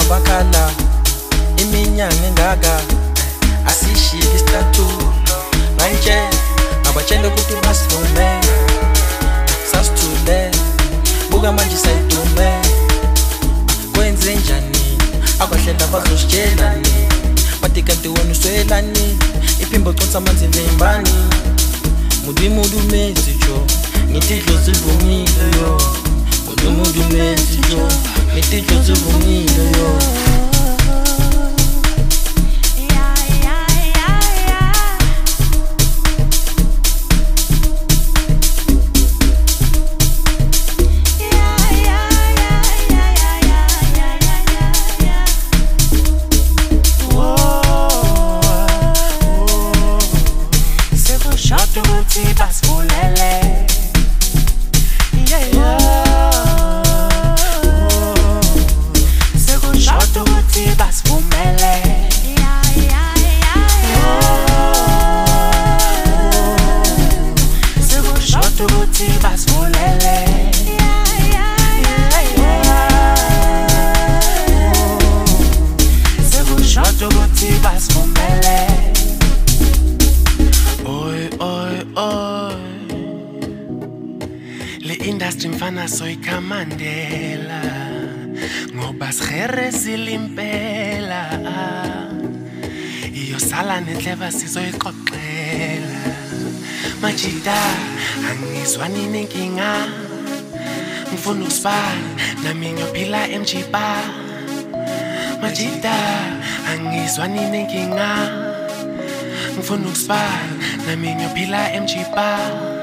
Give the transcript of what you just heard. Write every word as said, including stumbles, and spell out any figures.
bakhala iminyanga engaka asishiki istatu manje abatshele ukuthi basivume sasithule buka manje sayitume kwenze njani akwahlela bazositshelani bathi kanti wena uswelani iphimbo consa amanzi vembani mudu mudu mezijo ngitidlo zivumile yo mudu mudu mezijo ngitidlo zivumile yo basfulele yeah yeah seko shot ukuthi basfumele yeah yeah yeah seko shot ukuthi basfulele yeah yeah yeah seko shot ukuthi basfumele oy oy oy le industry mfana soyikamandela ngoba sigere silimpela iyo sala netleva sizoyixoxela majida angizwani nenkinga ngifuna ukusibala nami ngiyophila emjipa majida angizwani nenkinga ngifuna ukusibala nami ngiyophila emjipa